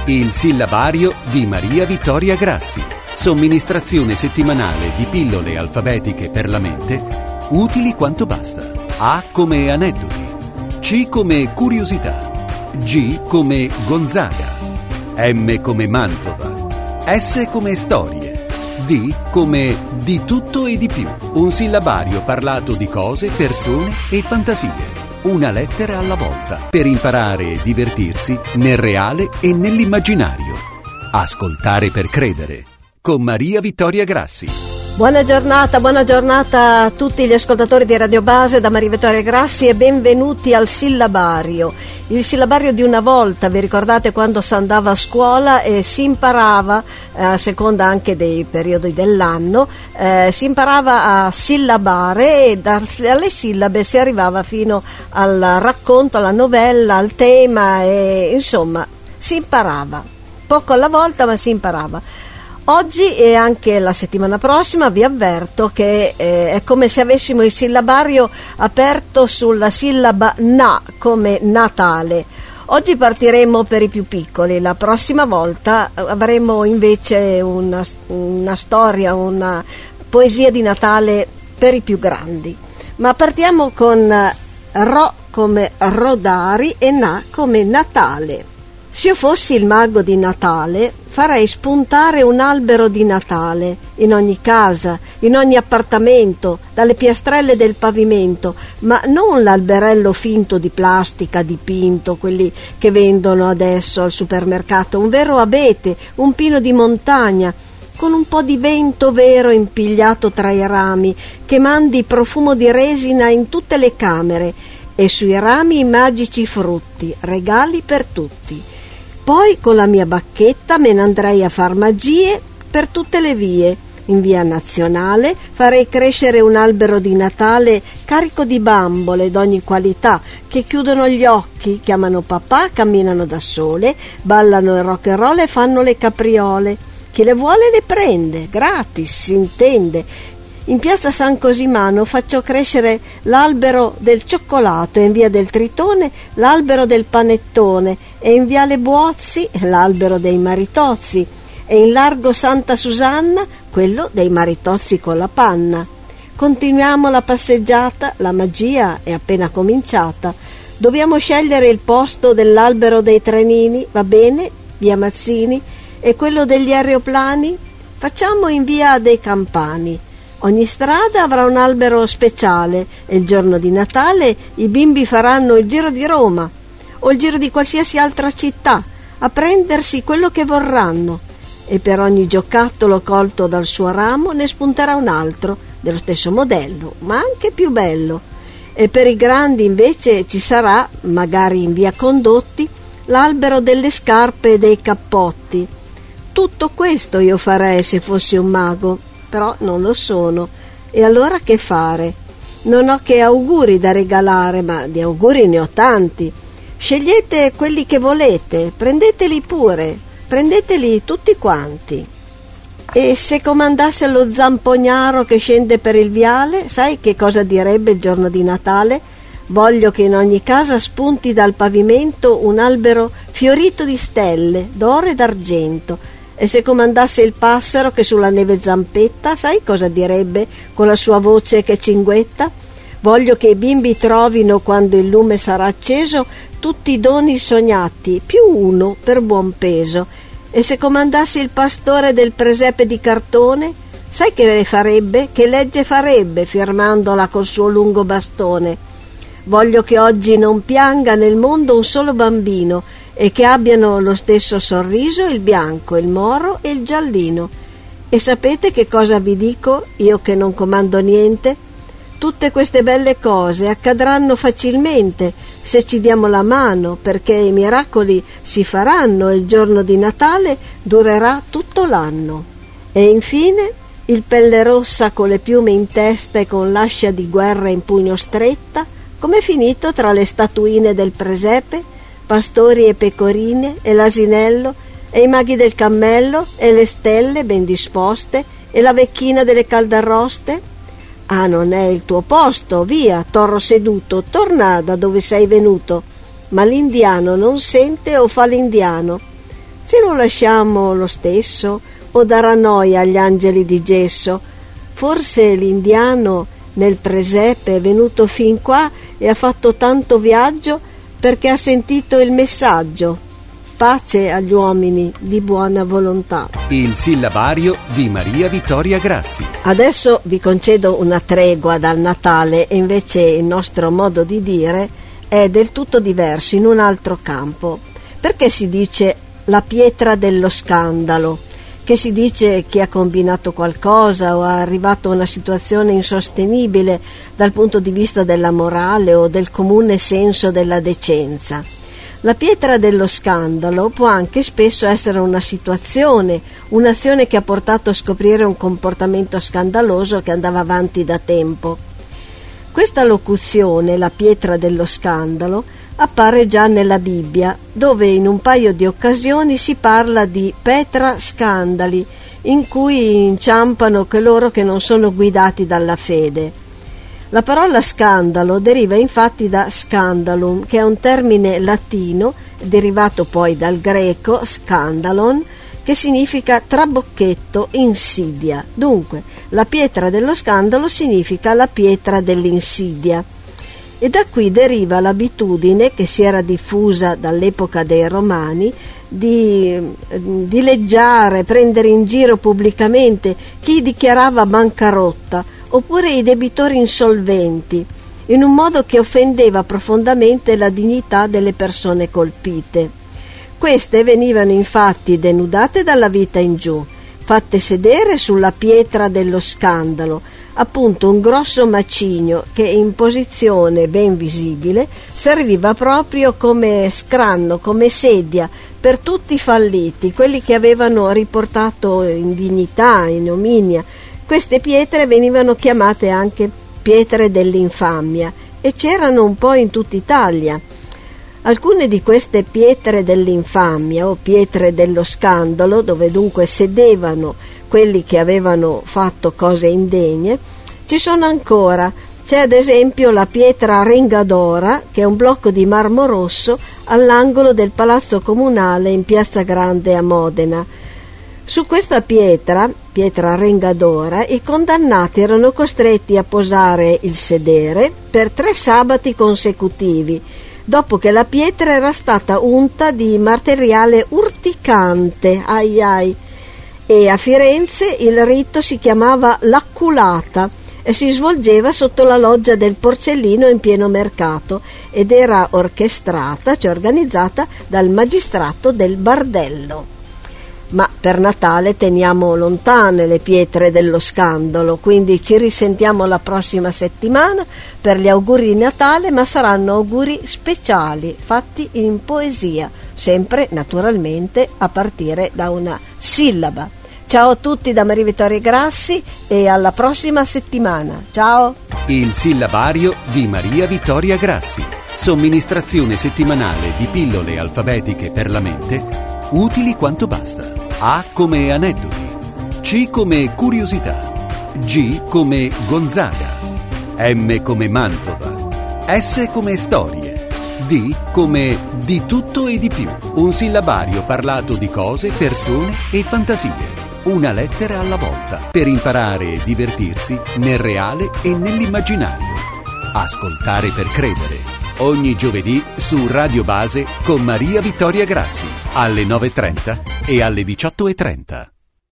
Il sillabario di Maria Vittoria Grassi. Somministrazione settimanale di pillole alfabetiche per la mente, utili quanto basta. A come aneddoti, C come curiosità, G come Gonzaga, M come Mantova, S come storie, D come di tutto e di più. Un sillabario parlato di cose, persone e fantasie. Una lettera alla volta, per imparare e divertirsi nel reale e nell'immaginario. Ascoltare per credere, con Maria Vittoria Grassi. Buona giornata a tutti gli ascoltatori di Radio Base da Maria Vittoria Grassi e benvenuti al sillabario. Il sillabario di una volta, vi ricordate quando si andava a scuola e si imparava, a seconda anche dei periodi dell'anno, si imparava a sillabare e dalle sillabe si arrivava fino al racconto, alla novella, al tema e insomma si imparava, poco alla volta ma si imparava. Oggi e anche la settimana prossima vi avverto che è come se avessimo il sillabario aperto sulla sillaba na, come Natale. Oggi partiremo per i più piccoli, la prossima volta avremo invece una storia, una poesia di Natale per i più grandi. Ma partiamo con Ro come Rodari e Na come Natale. Se io fossi il mago di Natale, farei spuntare un albero di Natale in ogni casa, in ogni appartamento, dalle piastrelle del pavimento, ma non l'alberello finto di plastica, dipinto, quelli che vendono adesso al supermercato, un vero abete, un pino di montagna, con un po' di vento vero impigliato tra i rami, che mandi profumo di resina in tutte le camere, e sui rami i magici frutti, regali per tutti. Poi con la mia bacchetta me ne andrei a far magie per tutte le vie. In via Nazionale farei crescere un albero di Natale carico di bambole d'ogni qualità che chiudono gli occhi, chiamano papà, camminano da sole, ballano il rock and roll e fanno le capriole. Chi le vuole le prende, gratis, si intende. In piazza San Cosimano faccio crescere l'albero del cioccolato e in via del Tritone l'albero del panettone e in viale Buozzi l'albero dei maritozzi e in largo Santa Susanna quello dei maritozzi con la panna. Continuiamo la passeggiata, la magia è appena cominciata. Dobbiamo scegliere il posto dell'albero dei trenini, va bene, via Mazzini, e quello degli aeroplani? Facciamo in via dei Campani. Ogni strada avrà un albero speciale e il giorno di Natale i bimbi faranno il giro di Roma o il giro di qualsiasi altra città a prendersi quello che vorranno e per ogni giocattolo colto dal suo ramo ne spunterà un altro dello stesso modello ma anche più bello e per i grandi invece ci sarà, magari in via Condotti, l'albero delle scarpe e dei cappotti. Tutto questo io farei se fossi un mago, però non lo sono. E allora che fare? Non ho che auguri da regalare, ma di auguri ne ho tanti. Scegliete quelli che volete, prendeteli pure, prendeteli tutti quanti. E se comandasse lo zampognaro che scende per il viale, sai che cosa direbbe il giorno di Natale? Voglio che in ogni casa spunti dal pavimento un albero fiorito di stelle, d'oro e d'argento. E se comandasse il passero che sulla neve zampetta, sai cosa direbbe con la sua voce che cinguetta? Voglio che i bimbi trovino, quando il lume sarà acceso, tutti i doni sognati, più uno per buon peso. E se comandasse il pastore del presepe di cartone, sai che farebbe? Che legge farebbe, firmandola col suo lungo bastone? Voglio che oggi non pianga nel mondo un solo bambino, e che abbiano lo stesso sorriso il bianco, il moro e il giallino. E sapete che cosa vi dico, io che non comando niente? Tutte queste belle cose accadranno facilmente se ci diamo la mano, perché i miracoli si faranno e il giorno di Natale durerà tutto l'anno. E infine il pelle rossa con le piume in testa e con l'ascia di guerra in pugno stretta, com'è finito tra le statuine del presepe, pastori e pecorine e l'asinello e i maghi del cammello e le stelle ben disposte e la vecchina delle caldarroste? Ah, non è il tuo posto, via, torro seduto, torna da dove sei venuto. Ma l'indiano non sente o fa l'indiano. Ce lo lasciamo lo stesso o darà noia agli angeli di gesso? Forse l'indiano nel presepe è venuto fin qua e ha fatto tanto viaggio perché ha sentito il messaggio. Pace agli uomini di buona volontà. Il sillabario di Maria Vittoria Grassi. Adesso vi concedo una tregua dal Natale e invece il nostro modo di dire è del tutto diverso, in un altro campo. Perché si dice la pietra dello scandalo? Che si dice chi ha combinato qualcosa o è arrivato a una situazione insostenibile dal punto di vista della morale o del comune senso della decenza. La pietra dello scandalo può anche spesso essere una situazione, un'azione che ha portato a scoprire un comportamento scandaloso che andava avanti da tempo. Questa locuzione, la pietra dello scandalo, appare già nella Bibbia, dove in un paio di occasioni si parla di Petra scandali, in cui inciampano coloro che non sono guidati dalla fede. La parola scandalo deriva infatti da scandalum, che è un termine latino, derivato poi dal greco scandalon, che significa trabocchetto, insidia. Dunque, la pietra dello scandalo significa la pietra dell'insidia. E da qui deriva l'abitudine, che si era diffusa dall'epoca dei Romani, di dileggiare, prendere in giro pubblicamente chi dichiarava bancarotta, oppure i debitori insolventi, in un modo che offendeva profondamente la dignità delle persone colpite. Queste venivano infatti denudate dalla vita in giù, fatte sedere sulla pietra dello scandalo, appunto un grosso macigno che in posizione ben visibile serviva proprio come scranno, come sedia per tutti i falliti, quelli che avevano riportato indignità, ignominia. Queste pietre venivano chiamate anche pietre dell'infamia e c'erano un po' in tutta Italia. Alcune di queste pietre dell'infamia o pietre dello scandalo, dove dunque sedevano quelli che avevano fatto cose indegne, ci sono ancora. C'è ad esempio la pietra Rengadora, che è un blocco di marmo rosso all'angolo del Palazzo Comunale in Piazza Grande a Modena. Su questa pietra Rengadora, i condannati erano costretti a posare il sedere per 3 sabati consecutivi, dopo che la pietra era stata unta di materiale urticante, e a Firenze il rito si chiamava l'acculata e si svolgeva sotto la loggia del Porcellino in pieno mercato ed era orchestrata, cioè organizzata dal magistrato del Bardello. Ma per Natale teniamo lontane le pietre dello scandalo, quindi ci risentiamo la prossima settimana per gli auguri di Natale, ma saranno auguri speciali, fatti in poesia, sempre naturalmente a partire da una sillaba. Ciao a tutti da Maria Vittoria Grassi e alla prossima settimana. Ciao! Il sillabario di Maria Vittoria Grassi. Somministrazione settimanale di pillole alfabetiche per la mente, utili quanto basta. A come aneddoti, C come curiosità, G come Gonzaga, M come Mantova, S come storie, D come di tutto e di più. Un sillabario parlato di cose, persone e fantasie. Una lettera alla volta, per imparare e divertirsi nel reale e nell'immaginario. Ascoltare per credere. Ogni giovedì su Radio Base con Maria Vittoria Grassi alle 9:30 e alle 18:30.